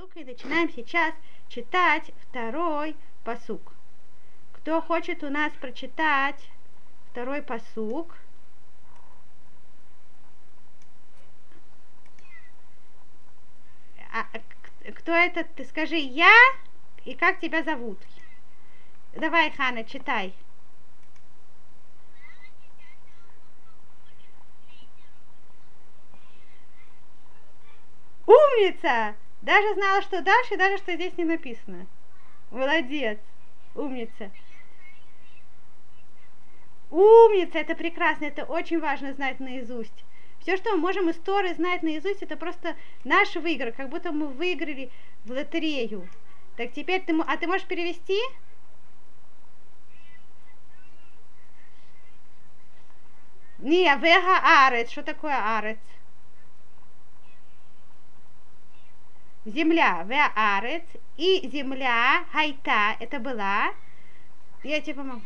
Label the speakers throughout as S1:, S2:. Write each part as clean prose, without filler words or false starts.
S1: пасука и начинаем сейчас читать второй пасук. Кто хочет у нас прочитать второй пасук? Кто это? Ты скажи я и как тебя зовут. Давай, Хана, читай. Умница! Даже знала, что дальше, даже что здесь не написано. Молодец. Умница. Умница, это прекрасно, это очень важно знать наизусть. Все, что мы можем из Торы знать наизусть, это просто наш выигрыш, как будто мы выиграли в лотерею. Так теперь ты можешь перевести? Не, вега арец. Что такое арец? Земля, вега арец. И земля, хайта, это была. Я тебе помогу.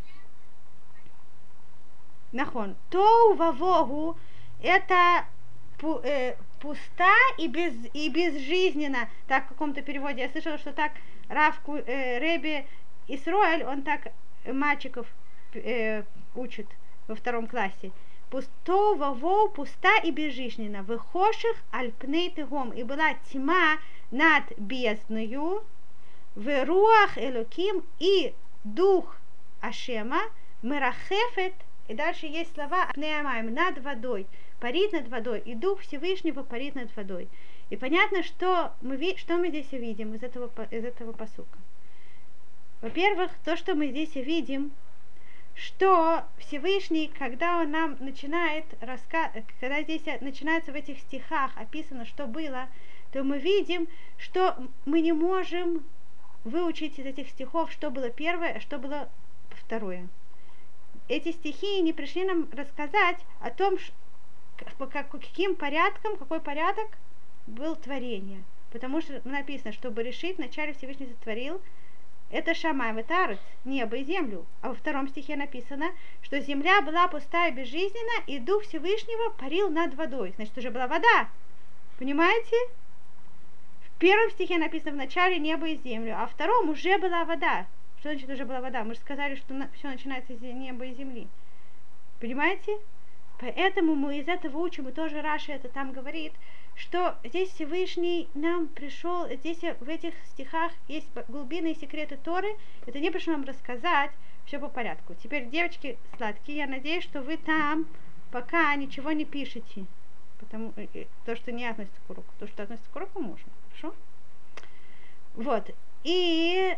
S1: Нахон. Тоу вавогу, это пуста и безжизненно. Так в каком-то переводе. Я слышала, что так Реби Исроэль, он так мальчиков учит во втором классе. Пусто ваво, пуста и безжизненно. Выхоших альпней тегом. И была тьма над бездною. В руах элоким и дух Ашема мерахефет. И дальше есть слова пнеамаем, над водой, парит над водой, и Дух Всевышнего парит над водой. И понятно, что мы здесь видим из этого пасука. Во-первых, то, что мы здесь видим, что Всевышний, когда он нам начинает когда здесь начинается в этих стихах описано, что было, то мы видим, что мы не можем выучить из этих стихов, что было первое, а что было второе. Эти стихи не пришли нам рассказать о том, каким порядком, какой порядок был творение. Потому что написано, чтобы решить, вначале Всевышний сотворил, это Шамай, это Арец, небо и землю. А во втором стихе написано, что земля была пустая и безжизненна, и Дух Всевышнего парил над водой. Значит, уже была вода. Понимаете? В первом стихе написано вначале небо и землю, а в втором уже была вода. Что значит уже была вода? Мы же сказали, что все начинается из неба и земли. Понимаете? Поэтому мы из этого учим, и тоже Раши это там говорит, что здесь Всевышний нам пришел, здесь в этих стихах есть глубинные секреты Торы, это не пришло нам рассказать, все по порядку. Теперь, девочки сладкие, я надеюсь, что вы там пока ничего не пишете, потому то, что не относится к уроку. То, что относится к уроку, можно. Хорошо? Вот. И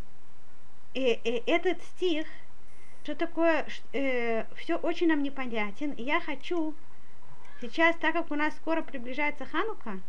S1: этот стих, что такое, все очень нам непонятен. И я хочу сейчас, так как у нас скоро приближается Ханука,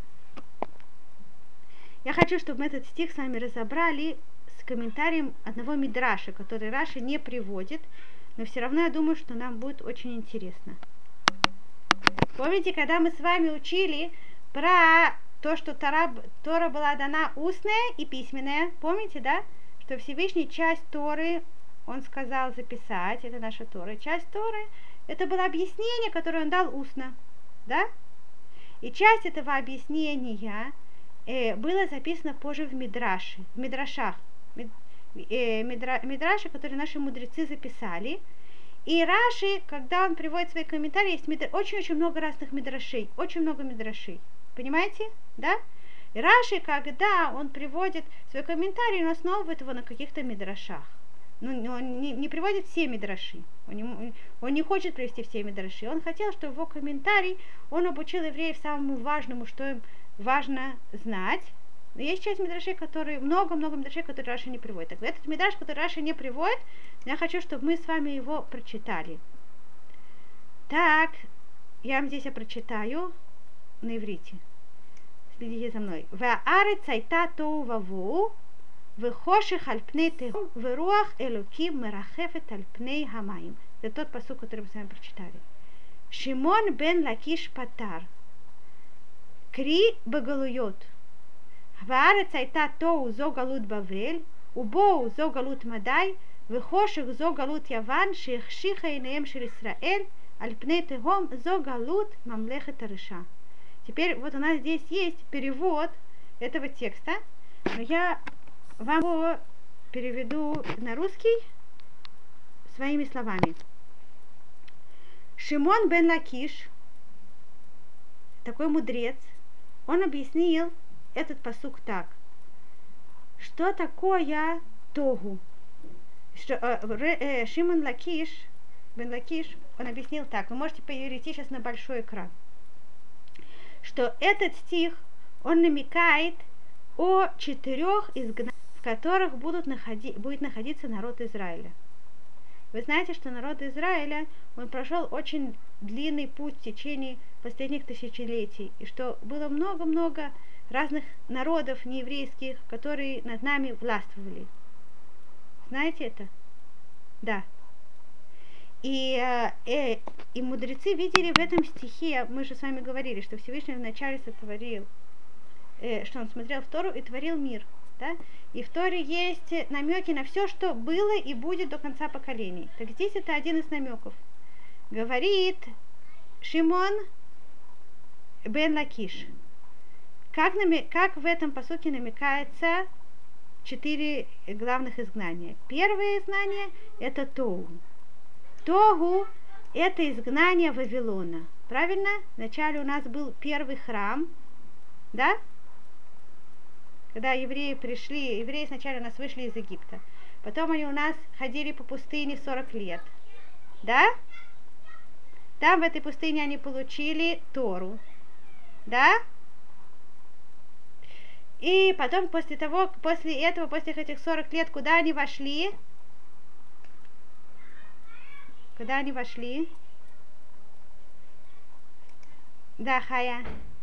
S1: я хочу, чтобы мы этот стих с вами разобрали с комментарием одного мидраша, который Раши не приводит, но все равно я думаю, что нам будет очень интересно. Помните, когда мы с вами учили про то, что Тора была дана устная и письменная, помните, да? Что Всевышний часть Торы, он сказал записать, это наша Тора. Часть Торы, это было объяснение, которое он дал устно, да? И часть этого объяснения было записано позже в Мидрашах, Мидраши, которые наши мудрецы записали. И Раши, когда он приводит свои комментарии, есть очень-очень много разных мидрашей, очень много мидрашей. Понимаете, да? И Раши, когда он приводит свой комментарий, он основывает его на каких-то мидрашах. Ну, он не приводит все мидраши. Он не хочет привести все мидраши. Он хотел, чтобы его комментарий, он обучил евреев самому важному, что им важно знать. Но есть часть мидрашей, которые, много-много мидрашей, которые Раши не приводит. Так, этот мидраш, который Раши не приводит, я хочу, чтобы мы с вами его прочитали. Так, я вам здесь прочитаю на иврите. Следите за мной. Ве'арец айта тоу ваву, вехоших аль пней тегом, веруах элоким мерахефет аль пней хамаим. Это тот пасук, который мы с вами прочитали. Шимон бен Лакиш патар. Кри бегалуйот. Ве'арец айта тоу зо галут бавель, убоу зо галут мадай, вехоших зо галут яван, шехшиха инеем шел Исраэль, аль пней тегом зо галут мамлехет ариша. Теперь вот у нас здесь есть перевод этого текста, но я вам его переведу на русский своими словами. Шимон бен Лакиш, такой мудрец, он объяснил этот пасук так. Что такое тогу? Шимон Лакиш, бен Лакиш, он объяснил так. Вы можете перейти сейчас на большой экран. Что этот стих, он намекает о 4 изгнаниях, в которых будет находиться народ Израиля. Вы знаете, что народ Израиля, он прошел очень длинный путь в течение последних тысячелетий, и что было много-много разных народов нееврейских, которые над нами властвовали. Знаете это? Да. И мудрецы видели в этом стихе, мы же с вами говорили, что Всевышний вначале сотворил, что он смотрел в Тору и творил мир. Да? И в Торе есть намеки на все, что было и будет до конца поколений. Так здесь это один из намеков. Говорит Шимон бен Лакиш. Как в этом пасуке намекается 4 главных изгнания. Первое изгнание – это Тогу. Тогу – это изгнание Вавилона. Правильно? Вначале у нас был первый храм, да? Когда евреи пришли, евреи сначала у нас вышли из Египта. Потом они у нас ходили по пустыне 40 лет. Да? Там в этой пустыне они получили Тору. Да? И потом после этих 40 лет, куда они вошли? Куда они вошли? Да, Хая.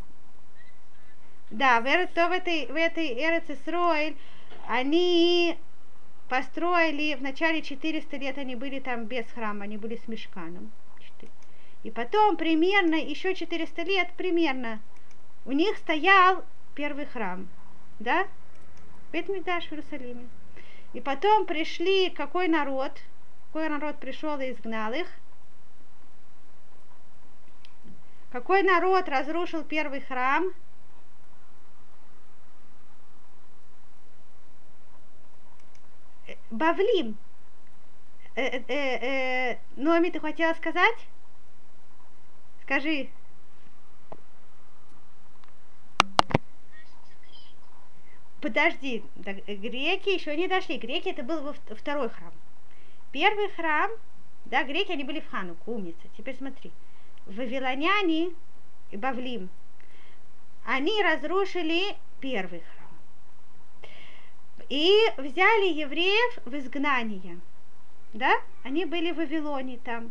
S1: Да, в этой Эрец Исроэль они построили, в начале 400 лет они были там без храма, они были с мишканом. И потом примерно, еще 400 лет примерно, у них стоял первый храм, да? Бейт-Микдаш в Иерусалиме. И потом пришли, какой народ пришел и изгнал их? Какой народ разрушил первый храм? Бавлим. Номи, ты хотела сказать? Скажи. Подожди, греки еще не дошли. Греки это был второй храм. Первый храм, да, греки они были в Хануку, умница. Теперь смотри. Вавилоняне и Бавлим, они разрушили первый храм. И взяли евреев в изгнание. Да? Они были в Вавилоне там.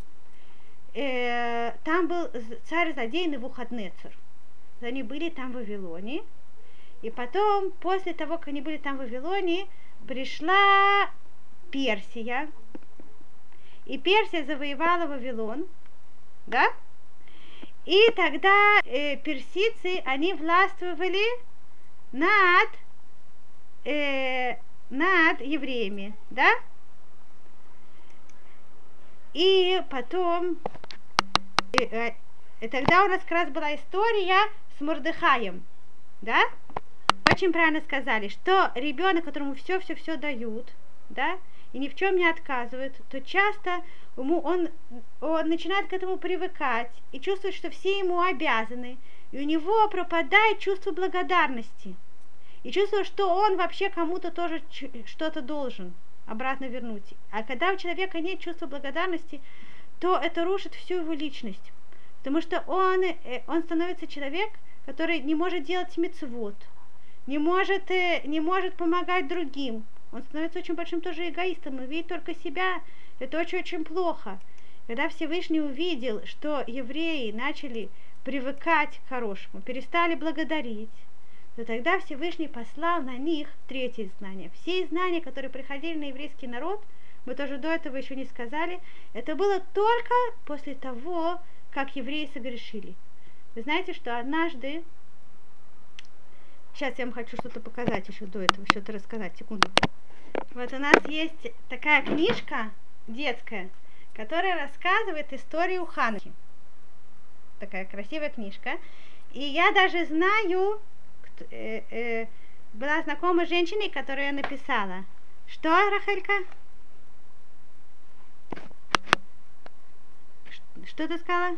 S1: Там был царь-злодей Навуходнецар. Они были там в Вавилоне. И потом, после того, как они были там в Вавилоне, пришла Персия. И Персия завоевала Вавилон. Да? И тогда персидцы, они властвовали над евреями, да? И потом, тогда у нас как раз была история с Мордехаем, да? Очень правильно сказали, что ребенок, которому все дают, да, и ни в чем не отказывают, то часто он начинает к этому привыкать и чувствует, что все ему обязаны, и у него пропадает чувство благодарности. И чувствует, что он вообще кому-то тоже что-то должен обратно вернуть. А когда у человека нет чувства благодарности, то это рушит всю его личность. Потому что он становится человек, который не может делать мицвот, не может помогать другим. Он становится очень большим тоже эгоистом, и видит только себя. Это очень-очень плохо. Когда Всевышний увидел, что евреи начали привыкать к хорошему, перестали благодарить, то тогда Всевышний послал на них третье изгнание. Все изгнания, которые приходили на еврейский народ, мы тоже до этого еще не сказали, это было только после того, как евреи согрешили. Вы знаете, что однажды, сейчас я вам хочу что-то показать еще до этого, что-то рассказать, секунду. Вот у нас есть такая книжка детская, которая рассказывает историю Хануки. Такая красивая книжка. И я даже знаю, была знакома с женщиной, которая написала. Что, Рахелька? Что ты сказала?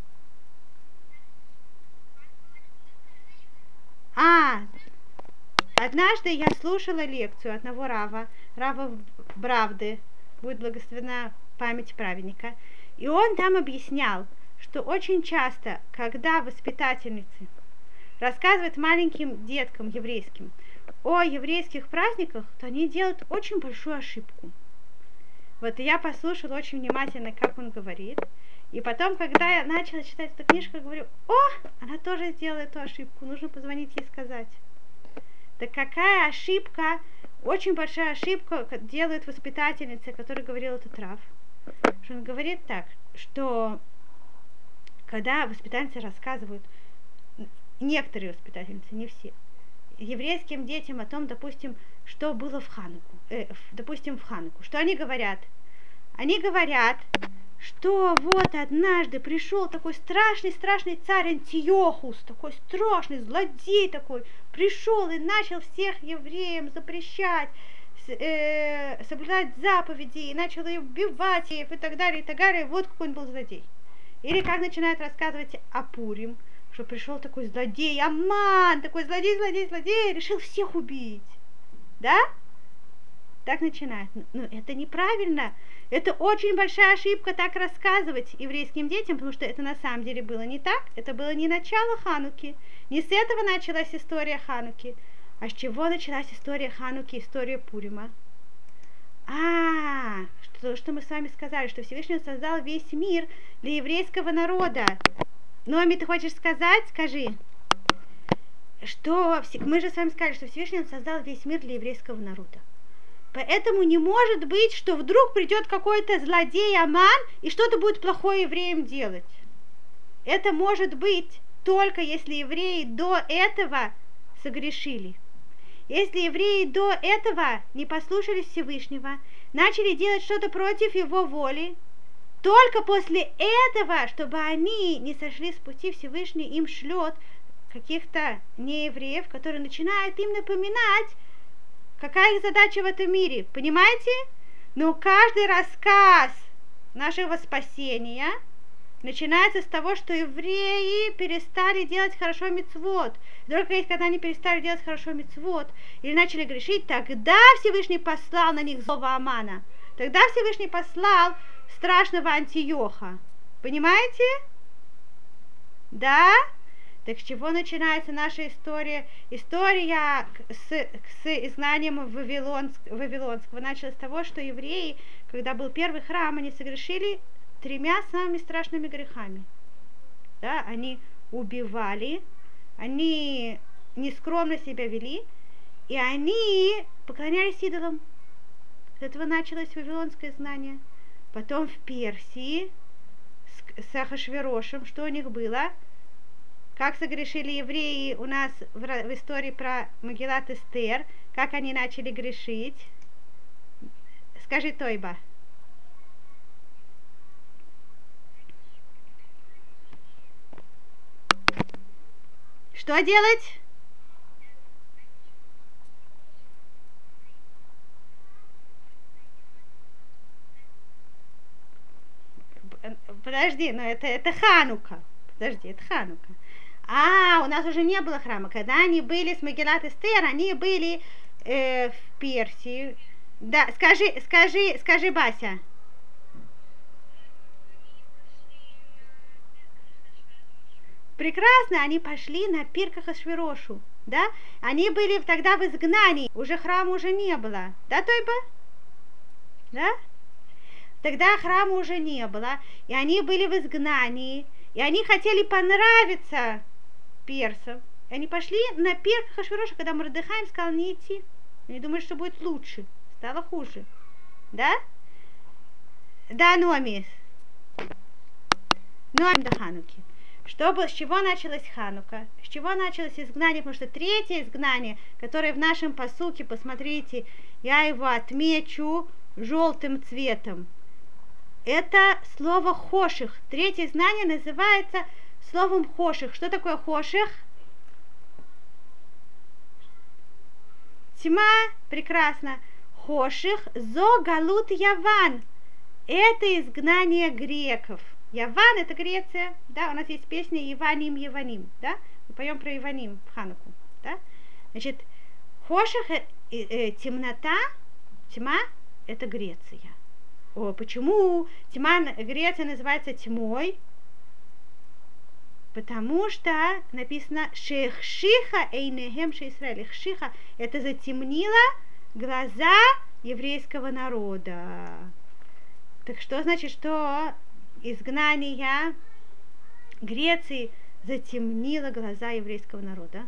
S1: Однажды я слушала лекцию одного Рава Бравды, будет благословена память праведника, и он там объяснял, что очень часто, когда воспитательницы рассказывают маленьким деткам еврейским о еврейских праздниках, то они делают очень большую ошибку. Вот я послушала очень внимательно, как он говорит, и потом, когда я начала читать эту книжку, говорю: она тоже сделала эту ошибку, нужно позвонить ей и сказать. Так какая ошибка, очень большая ошибка делает воспитательница, которая говорила этот Рав. Что он говорит так, что когда воспитательницы рассказывают, некоторые воспитательницы, не все, еврейским детям о том, допустим, что было в Хануку, что они говорят? Они говорят, что вот однажды пришел такой страшный царь Антиохус, такой страшный злодей такой, пришел и начал всех евреям запрещать, соблюдать заповеди, и начал их убивать их и так далее, вот какой он был злодей. Или как начинают рассказывать о Пурим, что пришел такой злодей, Аман, такой злодей, решил всех убить. Да? Так начинают. Но это неправильно. Это очень большая ошибка так рассказывать еврейским детям, потому что это на самом деле было не так. Это было не начало Хануки. Не с этого началась история Хануки. А с чего началась история Хануки, история Пурима? Что мы с вами сказали, что Всевышний создал весь мир для еврейского народа. Номи, ты хочешь сказать? Скажи. Что мы же с вами сказали, что Всевышний создал весь мир для еврейского народа. Поэтому не может быть, что вдруг придет какой-то злодей Аман и что-то будет плохое евреям делать. Это может быть только если евреи до этого согрешили. Если евреи до этого не послушались Всевышнего, начали делать что-то против его воли, только после этого, чтобы они не сошли с пути, Всевышний им шлет каких-то неевреев, которые начинают им напоминать, какая их задача в этом мире. Понимаете? Но каждый рассказ нашего спасения начинается с того, что евреи перестали делать хорошо мицвот. Только когда они перестали делать хорошо мицвот или начали грешить, тогда Всевышний послал на них злого Амана. Тогда Всевышний послал страшного Антиоха. Понимаете? Да? Так с чего начинается наша история? История с изгнанием Вавилонского началась с того, что евреи, когда был первый храм, они согрешили 3 самыми страшными грехами. Да? Они убивали, они нескромно себя вели, и они поклонялись идолам. С этого началось вавилонское знание. Потом в Персии с Ахашверошем, что у них было? Как согрешили евреи у нас в истории про Магилат Эстер, как они начали грешить. Скажи, Тойба. Что делать? Подожди, но это Ханука. Подожди, это Ханука. У нас уже не было храма. Когда они были с Магилат Эстер, они были в Персии. Да, скажи, Бася. Прекрасно, они пошли на пир к Ахашверошу, да? Они были тогда в изгнании, уже храма уже не было, да, Тойба? Да? Тогда храма уже не было, и они были в изгнании, и они хотели понравиться персам. И они пошли на пир к Ахашверошу, когда Мордехай им сказал не идти. Они думали, что будет лучше, стало хуже, да? Да, Номи до Хануки. С чего началась Ханука? С чего началось изгнание? Потому что третье изгнание, которое в нашем пасуке, посмотрите, я его отмечу желтым цветом. Это слово хоших. Третье изгнание называется словом хоших. Что такое хоших? Тьма, прекрасно. Хоших зо галут Яван. Это изгнание греков. Яван — это Греция, да, у нас есть песня Яваним, Яваним, да, мы поем про Яваним в Хануку, да. Значит, Хоших, темнота, тьма — это Греция. Почему тьма Греция называется тьмой? Потому что написано «Шехшиха эйнехем шеисраэль». Шиха — это затемнило глаза еврейского народа. Так что значит, что изгнание Греции затемнило глаза еврейского народа?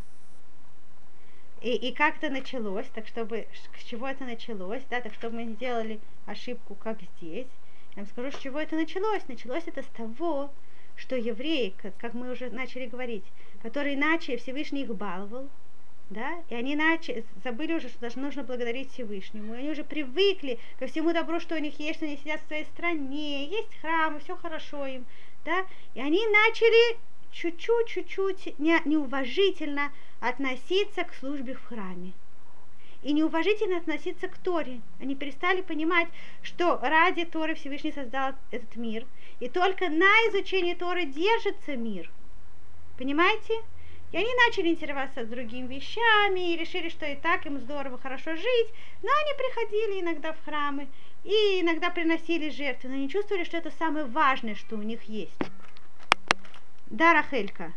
S1: И как это началось, так чтобы, с чего это началось, да, так чтобы мы не сделали ошибку, как здесь. Я вам скажу, с чего это началось. Началось это с того, что евреи, как мы уже начали говорить, которые иначе Всевышний их баловал, да, и они забыли уже, что даже нужно благодарить Всевышнему, и они уже привыкли ко всему добру, что у них есть, что они сидят в своей стране, есть храмы, все хорошо им, да, и они начали чуть-чуть неуважительно относиться к службе в храме. И неуважительно относиться к Торе. Они перестали понимать, что ради Торы Всевышний создал этот мир. И только на изучении Торы держится мир. Понимаете? И они начали интересоваться другими вещами и решили, что и так им здорово, хорошо жить. Но они приходили иногда в храмы и иногда приносили жертвы. Но они чувствовали, что это самое важное, что у них есть. Да, Рахелька?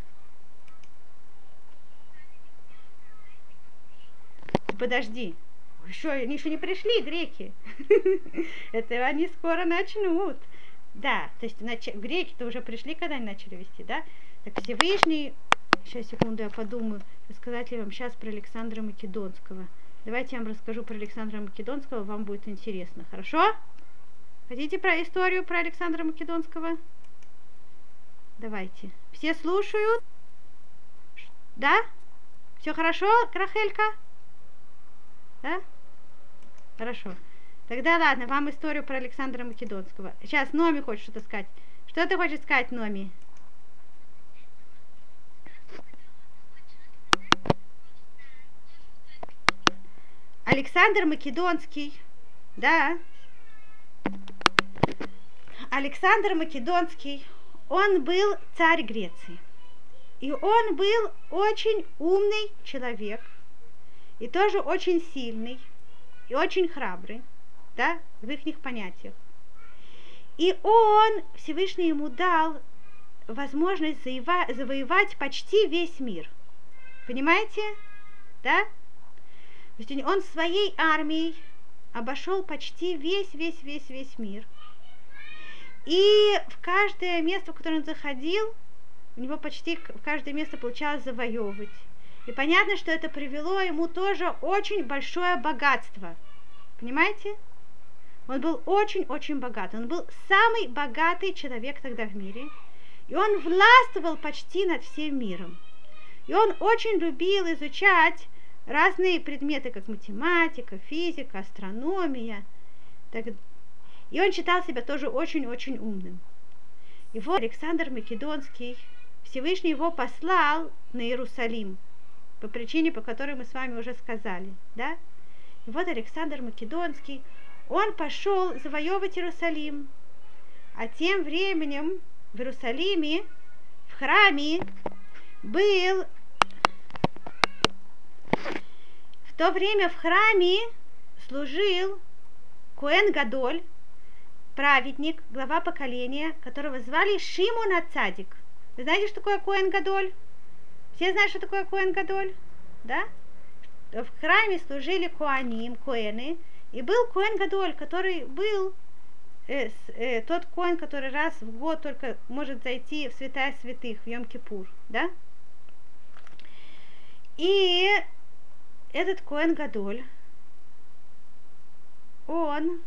S1: Подожди, они еще не пришли, греки. Это они скоро начнут. Да, то есть греки-то уже пришли, когда они начали вести, да? Так Всевышний, сейчас, секунду, я подумаю, рассказать ли вам сейчас про Александра Македонского. Давайте я вам расскажу про Александра Македонского, вам будет интересно, хорошо? Хотите про историю про Александра Македонского? Давайте. Все слушают? Да? Все хорошо, Рахелька? Да? Хорошо. Тогда ладно, вам историю про Александра Македонского. Сейчас Номи хочет что-то сказать. Что ты хочешь сказать, Номи? Александр Македонский, да? Александр Македонский, он был царь Греции. И он был очень умный человек. И тоже очень сильный, и очень храбрый, да, в их понятиях. И он, Всевышний ему дал возможность завоевать почти весь мир. Понимаете? Да? То есть он своей армией обошел почти весь мир. И в каждое место, в которое он заходил, у него почти в каждое место получалось завоевывать. И понятно, что это привело ему тоже очень большое богатство. Понимаете? Он был очень-очень богат. Он был самый богатый человек тогда в мире. И он властвовал почти над всем миром. И он очень любил изучать разные предметы, как математика, физика, астрономия. И он считал себя тоже очень-очень умным. И вот Александр Македонский, Всевышний его послал на Иерусалим. По причине, по которой мы с вами уже сказали, да? И вот Александр Македонский, он пошел завоевывать Иерусалим. А тем временем в Иерусалиме, в храме, был... В то время в храме служил Коэн Гадоль, праведник, глава поколения, которого звали Шимон ха-Цадик. Вы знаете, что такое Коэн Гадоль? Все знают, что такое Коэн Гадоль? Да? В храме служили коаним, коэны, и был Коэн Гадоль, который был тот коэн, который раз в год только может зайти в святая святых, в Йом-Кипур, да? И этот Коэн Гадоль, он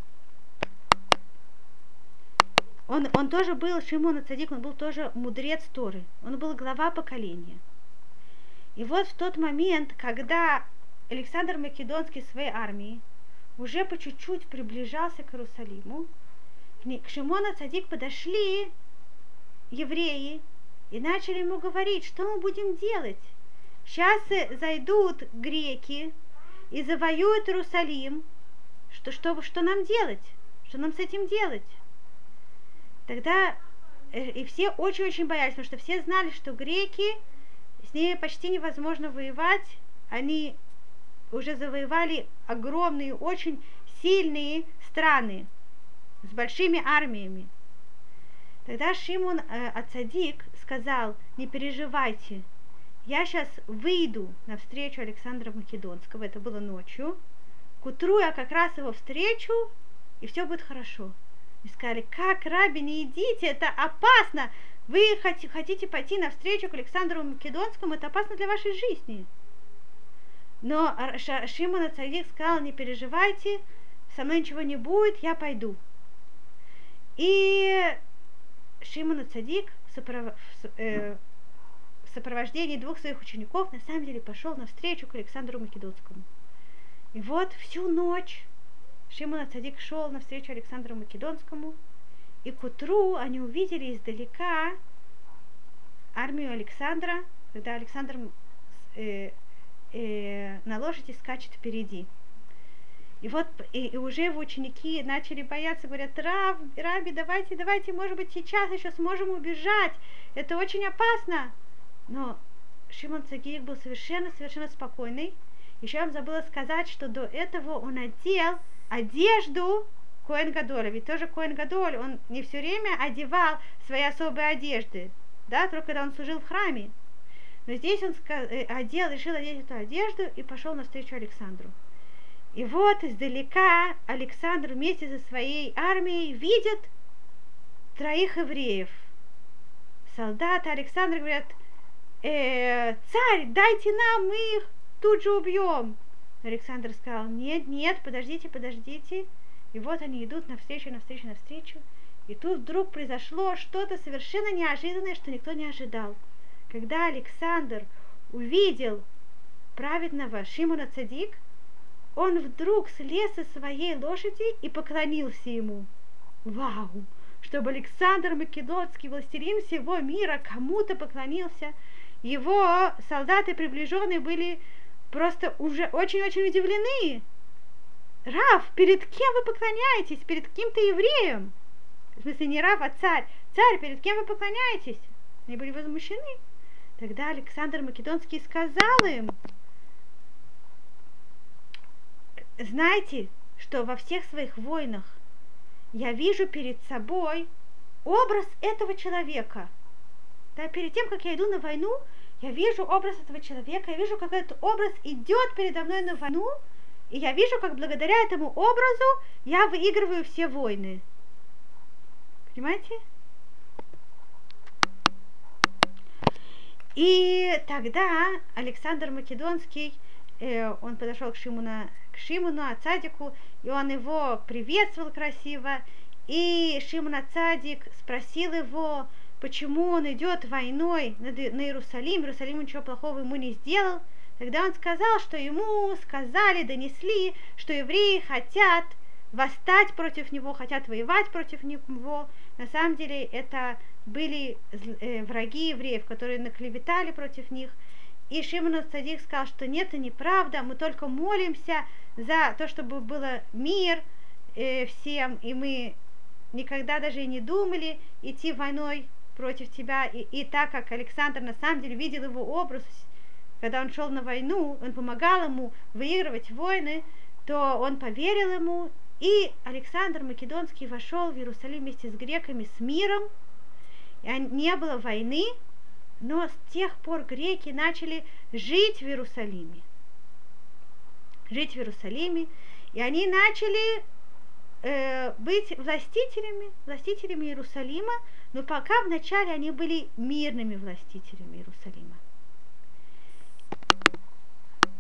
S1: тоже был, Шимон ха-Цадик, он был тоже мудрец Торы, он был глава поколения. И вот в тот момент, когда Александр Македонский своей армией уже по чуть-чуть приближался к Иерусалиму, к Шимону ха-Цадик подошли евреи и начали ему говорить, что мы будем делать. Сейчас зайдут греки и завоюют Иерусалим, что нам делать? Что нам с этим делать? Тогда и все очень-очень боялись, потому что все знали, что греки, с ними почти невозможно воевать, они уже завоевали огромные, очень сильные страны с большими армиями. Тогда Шимон ацадик сказал: не переживайте, я сейчас выйду навстречу Александра Македонского, это было ночью, к утру я как раз его встречу, и все будет хорошо. И сказали: как, Раби, не идите, это опасно, вы хотите пойти навстречу к Александру Македонскому, это опасно для вашей жизни. Но Шимон ацадик сказал: не переживайте, со мной ничего не будет, я пойду. И Шимон ацадик в сопровождении двух своих учеников на самом деле пошел навстречу к Александру Македонскому. И вот всю ночь Шимон ацадик шел навстречу Александру Македонскому, и к утру они увидели издалека армию Александра, когда Александр на лошади скачет впереди. И вот и уже его ученики начали бояться, говорят: Раби, давайте, может быть, сейчас еще сможем убежать, это очень опасно. Но Шимон ацадик был совершенно спокойный. Еще я вам забыла сказать, что до этого он одел одежду Коэн Гадоля, ведь тоже Коэн Гадоль, он не все время одевал свои особые одежды, да, только когда он служил в храме. Но здесь он решил одеть эту одежду и пошел навстречу Александру. И вот издалека Александр вместе со своей армией видит 3 евреев. Солдаты Александра говорят: царь, дайте нам, мы их тут же убьем. Александр сказал: нет, подождите. И вот они идут навстречу. И тут вдруг произошло что-то совершенно неожиданное, что никто не ожидал. Когда Александр увидел праведного Шимона ацадик, он вдруг слез со своей лошади и поклонился ему. Вау! Чтобы Александр Македонский, властелин всего мира, кому-то поклонился. Его солдаты приближенные были просто уже очень-очень удивлены. Рав, перед кем вы поклоняетесь? Перед каким-то евреем? В смысле, не Рав, а царь. Царь, перед кем вы поклоняетесь? Они были возмущены. Тогда Александр Македонский сказал им: знаете, что во всех своих войнах я вижу перед собой образ этого человека. Да, перед тем, как я иду на войну, я вижу образ этого человека, я вижу, как этот образ идет передо мной на войну, и я вижу, как благодаря этому образу я выигрываю все войны. Понимаете? И тогда Александр Македонский, он подошел к Шимону ацадику, и он его приветствовал красиво, и Шимон ацадик спросил его, почему он идет войной на Иерусалим. Иерусалим ничего плохого ему не сделал. Тогда он сказал, что ему донесли, что евреи хотят восстать против него, хотят воевать против него. На самом деле это были враги евреев, которые наклеветали против них. И Шимон ацадик сказал, что нет, это неправда, мы только молимся за то, чтобы был мир всем, и мы никогда даже и не думали идти войной против тебя. И так как Александр на самом деле видел его образ, когда он шел на войну, он помогал ему выигрывать войны, то он поверил ему, и Александр Македонский вошел в Иерусалим вместе с греками с миром, и не было войны, но с тех пор греки начали жить в Иерусалиме. И они начали быть властителями Иерусалима, но пока вначале они были мирными властителями Иерусалима.